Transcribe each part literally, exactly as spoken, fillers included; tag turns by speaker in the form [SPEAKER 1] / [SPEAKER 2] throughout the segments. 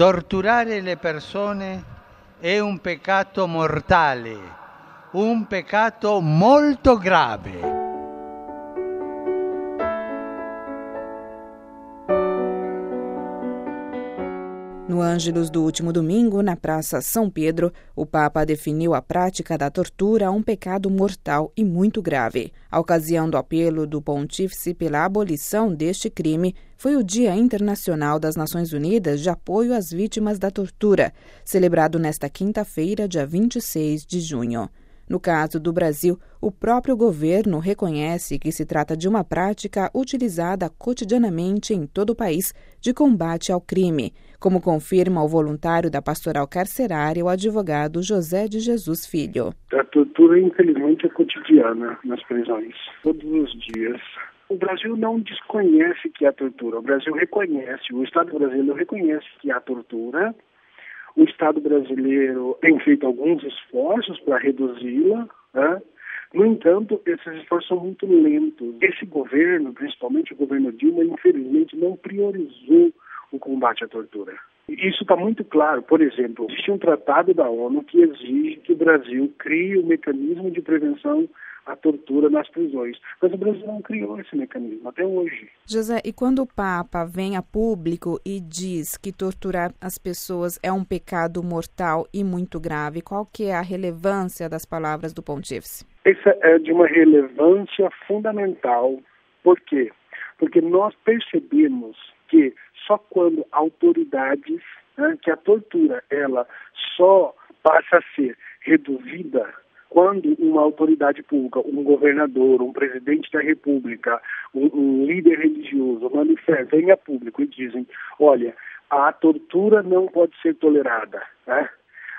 [SPEAKER 1] Torturare le persone è un peccato mortale, un peccato molto grave.
[SPEAKER 2] No Ângelus do último domingo, na Praça São Pedro, o Papa definiu a prática da tortura um pecado mortal e muito grave. A ocasião do apelo do Pontífice pela abolição deste crime foi o Dia Internacional das Nações Unidas de Apoio às Vítimas da Tortura, celebrado nesta quinta-feira, dia vinte e seis de junho. No caso do Brasil, o próprio governo reconhece que se trata de uma prática utilizada cotidianamente em todo o país de combate ao crime, como confirma o voluntário da Pastoral Carcerária, o advogado José de Jesus Filho.
[SPEAKER 3] A tortura, infelizmente, é cotidiana nas prisões, todos os dias. O Brasil não desconhece que há tortura, o Brasil reconhece, o Estado brasileiro reconhece que há tortura. O Estado brasileiro tem feito alguns esforços para reduzi-la, né? No entanto, esses esforços são muito lentos. Esse governo, principalmente o governo Dilma, infelizmente não priorizou o combate à tortura. Isso está muito claro. Por exemplo, existe um tratado da ONU que exige que o Brasil crie um mecanismo de prevenção à tortura nas prisões. Mas o Brasil não criou esse mecanismo até hoje.
[SPEAKER 2] José, e quando o Papa vem a público e diz que torturar as pessoas é um pecado mortal e muito grave, qual que é a relevância das palavras do Pontífice?
[SPEAKER 3] Essa é de uma relevância fundamental. Por quê? Porque nós percebemos que só quando autoridades, né, que a tortura ela só passa a ser reduzida quando uma autoridade pública, um governador, um presidente da república, um, um líder religioso manifesta, vem a público e dizem, olha, a tortura não pode ser tolerada, né?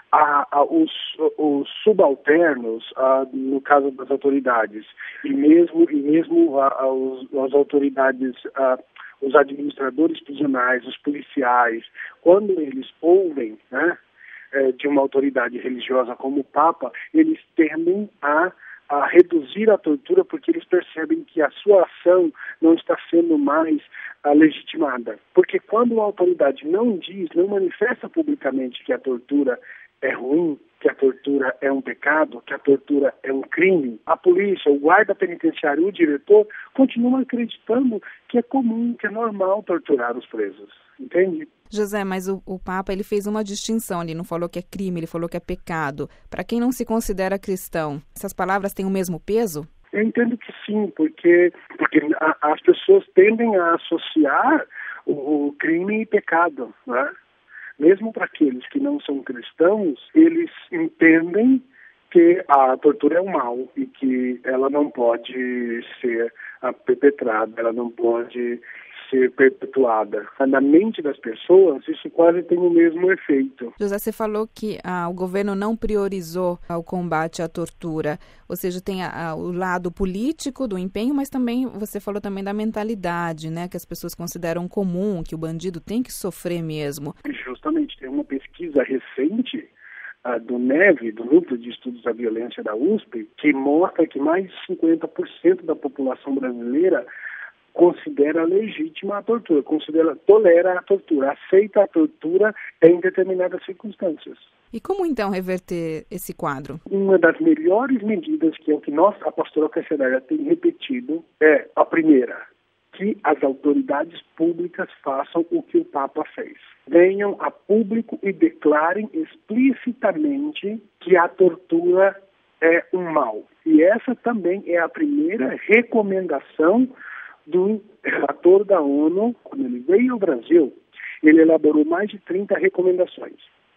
[SPEAKER 3] A, a, os, os subalternos, a, no caso das autoridades, e mesmo, e mesmo a, a, os, as autoridades, a, os administradores prisionais, os policiais, quando eles ouvem, né, de uma autoridade religiosa como o Papa, eles tendem a, a reduzir a tortura porque eles percebem que a sua ação não está sendo mais a, legitimada. Porque quando a autoridade não diz, não manifesta publicamente que a tortura é ruim, que a tortura é um pecado, que a tortura é um crime, a polícia, o guarda penitenciário, o diretor, continuam acreditando que é comum, que é normal torturar os presos. Entende?
[SPEAKER 2] José, mas o, o Papa ele fez uma distinção, ele não falou que é crime, ele falou que é pecado. Para quem não se considera cristão, essas palavras têm o mesmo peso?
[SPEAKER 3] Eu entendo que sim, porque, porque a, as pessoas tendem a associar o, o crime e pecado, né? Mesmo para aqueles que não são cristãos, eles entendem que a tortura é um mal e que ela não pode ser perpetrada, ela não pode ser perpetuada. Na mente das pessoas, isso quase tem o mesmo efeito.
[SPEAKER 2] José, você falou que ah, o governo não priorizou ah, o combate à tortura, ou seja, tem ah, o lado político do empenho, mas também você falou também da mentalidade, né, que as pessoas consideram comum, que o bandido tem que sofrer mesmo.
[SPEAKER 3] Justamente, tem uma pesquisa recente uh, do NEVE, do Núcleo de Estudos da Violência da U S P, que mostra que mais de cinquenta por cento da população brasileira considera legítima a tortura, considera, tolera a tortura, aceita a tortura em determinadas circunstâncias.
[SPEAKER 2] E como então reverter esse quadro?
[SPEAKER 3] Uma das melhores medidas que é o que nós, a Pastoral Carcerária, tem repetido é a primeira, que as autoridades públicas façam o que o Papa fez. Venham a público e declarem explicitamente que a tortura é um mal. E essa também é a primeira recomendação do relator da ONU. Quando ele veio ao Brasil, ele elaborou mais de trinta recomendações.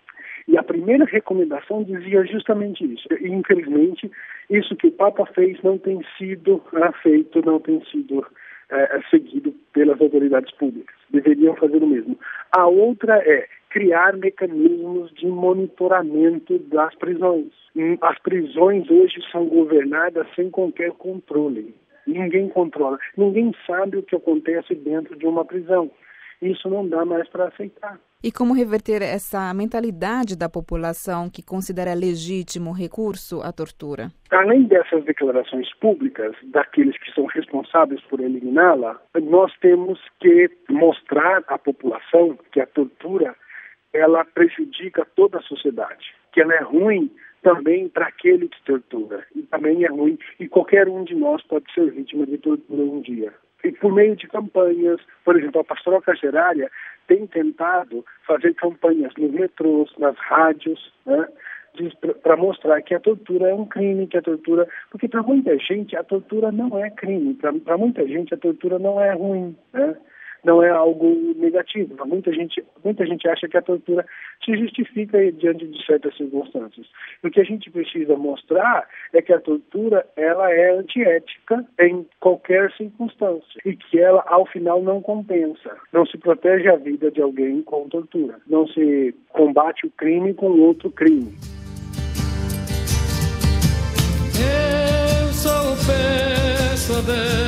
[SPEAKER 3] E a primeira recomendação dizia justamente isso. E, infelizmente, isso que o Papa fez não tem sido uh, feito, não tem sido uh, seguido pelas autoridades públicas. Deveriam fazer o mesmo. A outra é criar mecanismos de monitoramento das prisões. As prisões hoje são governadas sem qualquer controle. Ninguém controla. Ninguém sabe o que acontece dentro de uma prisão. Isso não dá mais para aceitar.
[SPEAKER 2] E como reverter essa mentalidade da população que considera legítimo o recurso à tortura?
[SPEAKER 3] Além dessas declarações públicas daqueles que são responsáveis por eliminá-la, nós temos que mostrar à população que a tortura ela ela prejudica toda a sociedade, que ela é ruim também para aquele que tortura, e também é ruim, e qualquer um de nós pode ser vítima de tortura um dia. E por meio de campanhas, por exemplo, a Pastoral Carcerária tem tentado fazer campanhas nos metrôs, nas rádios, né, para mostrar que a tortura é um crime, que a tortura... Porque para muita gente a tortura não é crime, para muita gente a tortura não é ruim, né? Não é algo negativo. Para muita gente, muita gente acha que a tortura se justifica diante de certas circunstâncias. O que a gente precisa mostrar é que a tortura ela é antiética em qualquer circunstância e que ela, ao final, não compensa. Não se protege a vida de alguém com tortura. Não se combate o crime com outro crime.
[SPEAKER 4] Eu sou o P S D.